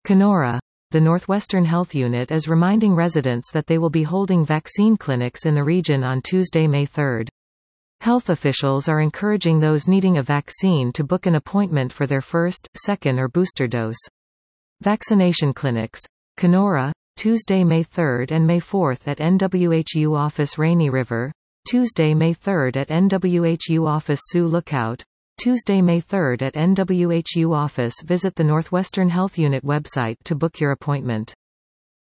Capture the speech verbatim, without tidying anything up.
Kenora. The Northwestern Health Unit is reminding residents that they will be holding vaccine clinics in the region on Tuesday, May third. Health officials are encouraging those needing a vaccine to book an appointment for their first, second or booster dose. Vaccination clinics. Kenora, Tuesday, May third and May fourth at N W H U Office Rainy River, Tuesday, May third at N W H U Office Sioux Lookout, Tuesday, May third at N W H U Office. Visit the Northwestern Health Unit website to book your appointment.